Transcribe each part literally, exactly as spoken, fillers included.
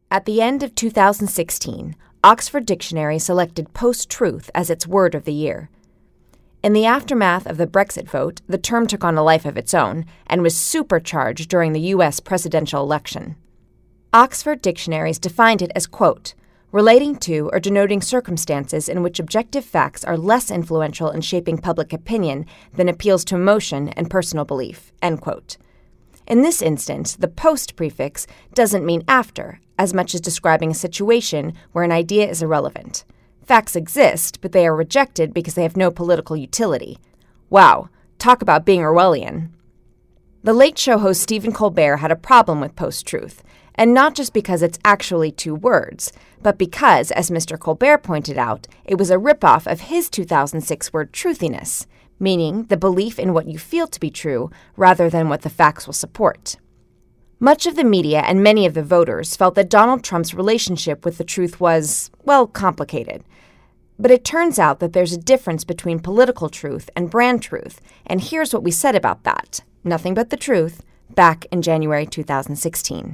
At the end of two thousand sixteen, Oxford Dictionary selected post-truth as its word of the year. In the aftermath of the Brexit vote, the term took on a life of its own and was supercharged during the U S presidential election. Oxford Dictionaries defined it as, quote, relating to or denoting circumstances in which objective facts are less influential in shaping public opinion than appeals to emotion and personal belief, end quote. In this instance, the post prefix doesn't mean after, as much as describing a situation where an idea is irrelevant. Facts exist, but they are rejected because they have no political utility. Wow, talk about being Orwellian. The Late Show host Stephen Colbert had a problem with post-truth, and not just because it's actually two words, but because, as Mister Colbert pointed out, it was a ripoff of his two thousand six word truthiness, meaning the belief in what you feel to be true rather than what the facts will support. Much of the media and many of the voters felt that Donald Trump's relationship with the truth was, well, complicated. But it turns out that there's a difference between political truth and brand truth, and here's what we said about that, nothing but the truth, back in January two thousand sixteen.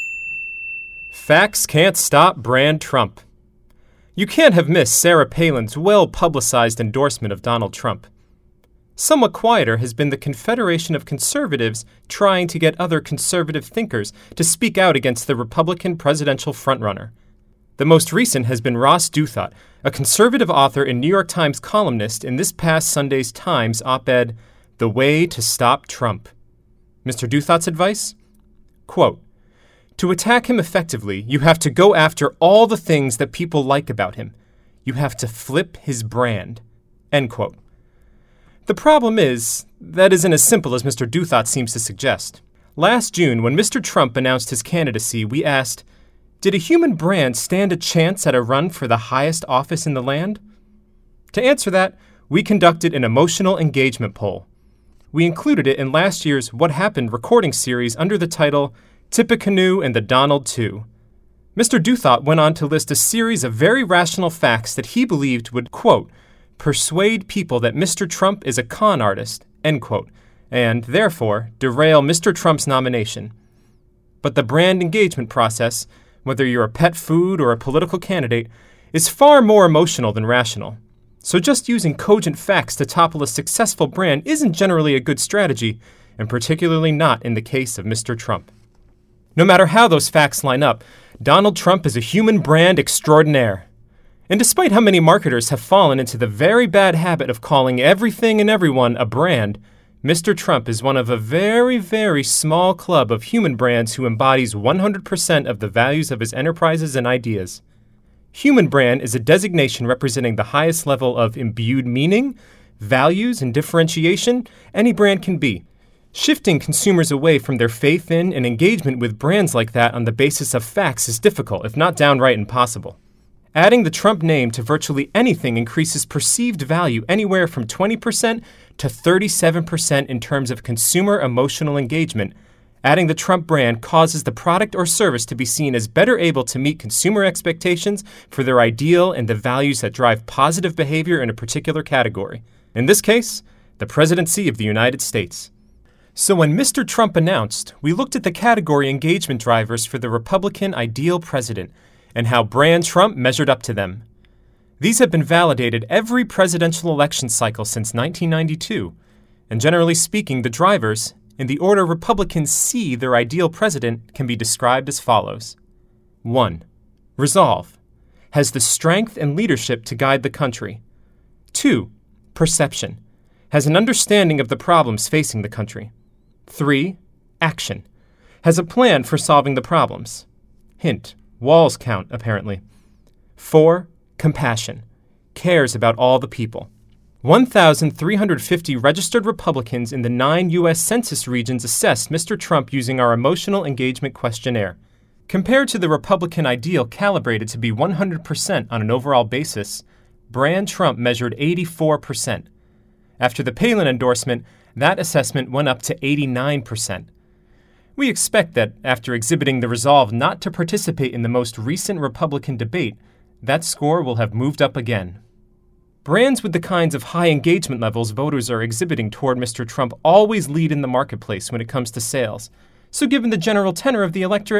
Facts can't stop brand Trump. You can't have missed Sarah Palin's well-publicized endorsement of Donald Trump. Somewhat quieter has been the Confederation of Conservatives trying to get other conservative thinkers to speak out against the Republican presidential frontrunner. The most recent has been Ross Douthat, a conservative author and New York Times columnist in this past Sunday's Times op-ed, The Way to Stop Trump. Mister Douthat's advice? Quote, to attack him effectively, you have to go after all the things that people like about him. You have to flip his brand. End quote. The problem is, that isn't as simple as Mister Douthat seems to suggest. Last June, when Mister Trump announced his candidacy, we asked, did a human brand stand a chance at a run for the highest office in the land? To answer that, we conducted an emotional engagement poll. We included it in last year's What Happened recording series under the title Tippecanoe and the Donald two. Mister Douthat went on to list a series of very rational facts that he believed would, quote, persuade people that Mister Trump is a con artist, end quote, and, therefore, derail Mister Trump's nomination. But the brand engagement process, whether you're a pet food or a political candidate, is far more emotional than rational. So just using cogent facts to topple a successful brand isn't generally a good strategy, and particularly not in the case of Mister Trump. No matter how those facts line up, Donald Trump is a human brand extraordinaire. And despite how many marketers have fallen into the very bad habit of calling everything and everyone a brand, Mister Trump is one of a very, very small club of human brands who embodies one hundred percent of the values of his enterprises and ideas. Human brand is a designation representing the highest level of imbued meaning, values, and differentiation any brand can be. Shifting consumers away from their faith in and engagement with brands like that on the basis of facts is difficult, if not downright impossible. Adding the Trump name to virtually anything increases perceived value anywhere from twenty percent to thirty-seven percent in terms of consumer emotional engagement. Adding the Trump brand causes the product or service to be seen as better able to meet consumer expectations for their ideal and the values that drive positive behavior in a particular category. In this case, the presidency of the United States. So when Mister Trump announced, we looked at the category engagement drivers for the Republican ideal president and how brand Trump measured up to them. These have been validated every presidential election cycle since nineteen ninety-two, and generally speaking, the drivers, in the order Republicans see their ideal president, can be described as follows. one. Resolve. Has the strength and leadership to guide the country. two. Perception. Has an understanding of the problems facing the country. three. Action. Has a plan for solving the problems. Hint. Walls count, apparently. four. Compassion. Cares about all the people. one thousand three hundred fifty registered Republicans in the nine U S Census regions assessed Mister Trump using our emotional engagement questionnaire. Compared to the Republican ideal calibrated to be one hundred percent on an overall basis, brand Trump measured eighty-four percent. After the Palin endorsement, that assessment went up to eighty-nine percent. We expect that, after exhibiting the resolve not to participate in the most recent Republican debate, that score will have moved up again. Brands with the kinds of high engagement levels voters are exhibiting toward Mister Trump always lead in the marketplace when it comes to sales. So given the general tenor of the electorate,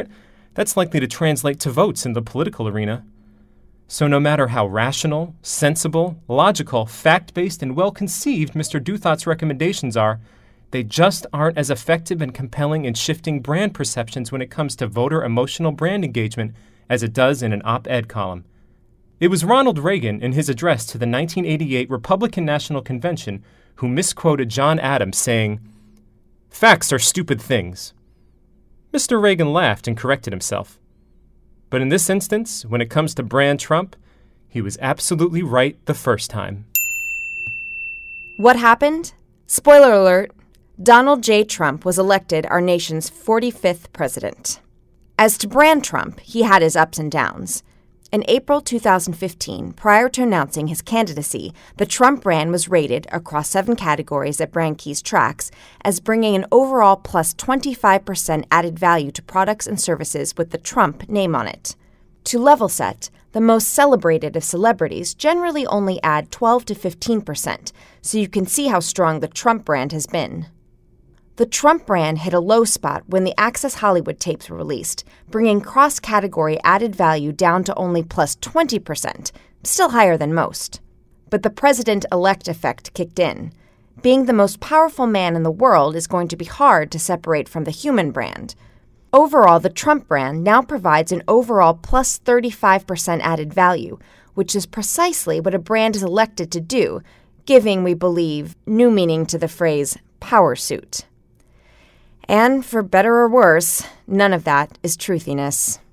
that's likely to translate to votes in the political arena. So no matter how rational, sensible, logical, fact-based, and well-conceived Mister Douthat's recommendations are, they just aren't as effective and compelling in shifting brand perceptions when it comes to voter emotional brand engagement as it does in an op-ed column. It was Ronald Reagan in his address to the nineteen eighty-eight Republican National Convention who misquoted John Adams saying, "Facts are stupid things." Mister Reagan laughed and corrected himself. But in this instance, when it comes to brand Trump, he was absolutely right the first time. What happened? Spoiler alert, Donald J. Trump was elected our nation's forty-fifth president. As to brand Trump, he had his ups and downs. In April two thousand fifteen, prior to announcing his candidacy, the Trump brand was rated across seven categories at BrandKey's Tracks as bringing an overall plus twenty-five percent added value to products and services with the Trump name on it. To level set, the most celebrated of celebrities generally only add twelve to fifteen percent, so you can see how strong the Trump brand has been. The Trump brand hit a low spot when the Access Hollywood tapes were released, bringing cross-category added value down to only plus twenty percent, still higher than most. But the president-elect effect kicked in. Being the most powerful man in the world is going to be hard to separate from the human brand. Overall, the Trump brand now provides an overall plus thirty-five percent added value, which is precisely what a brand is elected to do, giving, we believe, new meaning to the phrase power suit. And for better or worse, none of that is truthiness.